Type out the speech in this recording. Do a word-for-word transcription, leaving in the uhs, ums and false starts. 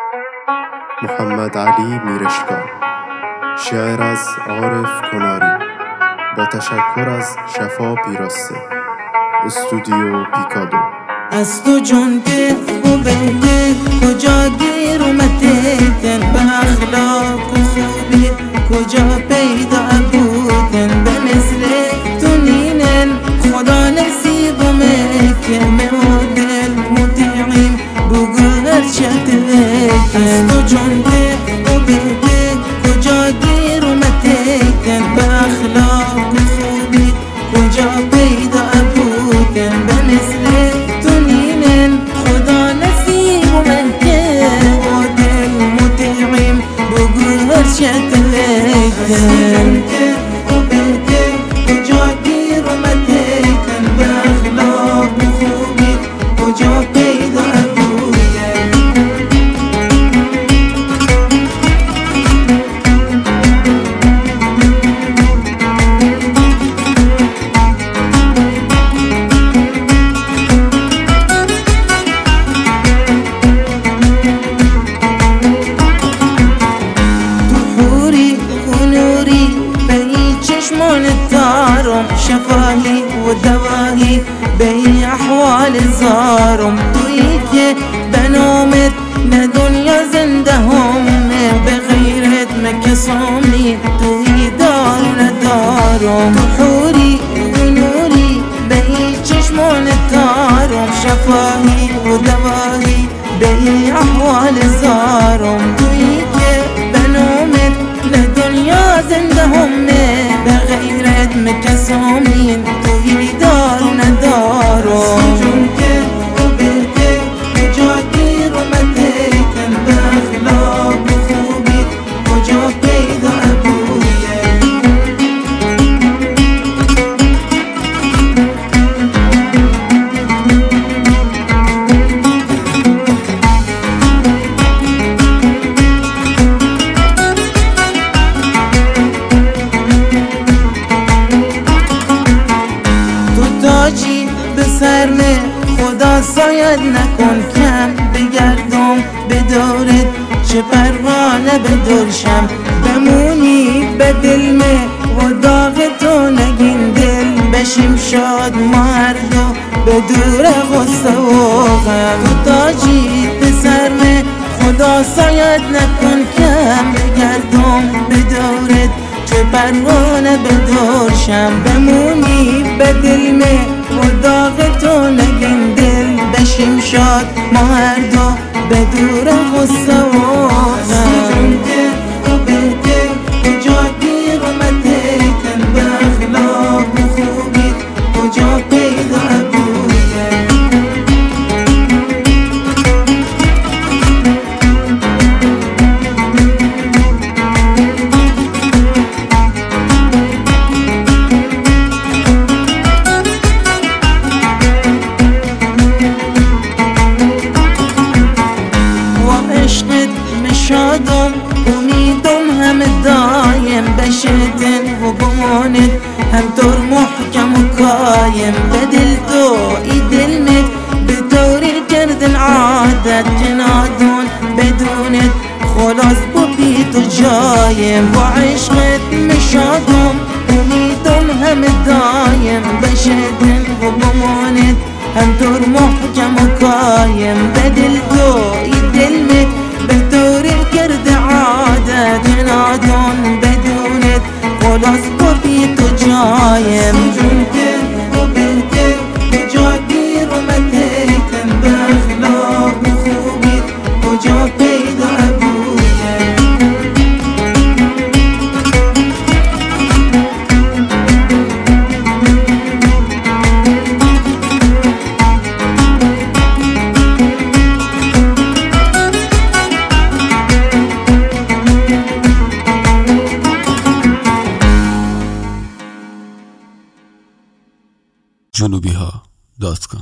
محمد علی میرشکا. شعر از عارف کناری با تشکر از شفا پیراسته. استودیو پیکادو. از تو جون ده و بهده کجا گیر اومدیدن، به اخلاق و خوبی کجا پیدا بودن، به مثل تو نینن خدا نصیبمه که مودل مطیعیم بگو هرچت بکن. از تو جون ده و بهده کجا گیر اومدیدن، به اخلاق و خوبی کجا پیدا بودن، به مثل شتلكن وبهدك وجا دير ومديكن بأخلاق وخوبي وجا بيض أبويا. شفاهي ودواهي بي أحوال الزارم تويك بنومت ما دنيا زندهم بغيرت مكسومي توي دارنا دارم تحوري ونوري بي چشمون التارم شفاهي ودواهي بي أحوال الزارم تويك بنومت ما دنيا زندهم بغيرت مكسومين توي دارنا دارم سجونك وبهدك وجا دير ومديكن بأخلاق وخوبي وجا بيض أبويا. بسرمه خدا ساید نکن کم بگردم به دورت چه پروانه بدرشم بمونی به دلمه و داغ تو نگین دل بشیم شاد ما هر دو به دور غصه و غم. تو تاجی بسرمه خدا ساید نکن کم بگردم به دورت چه پروانه بدرشم بمونی به دلمه و داغ تو نگین دل بشیم شاد ما هر دو به دور غصه و غم. و بهدک کجا دیر اومدیکن به اخلاق و خوبی کجا پیدا بودن. شادم امیدم هم دایم بشتن و بماند هم طور محکم و قایم به دل تو ای دل مت به طوری کردن عادت جنادون بدونت خلاص ببی تو جایم و عشقت مشادم امیدم هم دایم بشتن و بماند هم طور محکم و قایم به دل تو ای دل مت به طوری کرد عادت جنادون بدونت خلاص ببی تو جایم. سجونك وبهدك کجا دیر اومدیکن به اخلاق و خوبی کجا پیدا بودن. جنوبی ها دات کام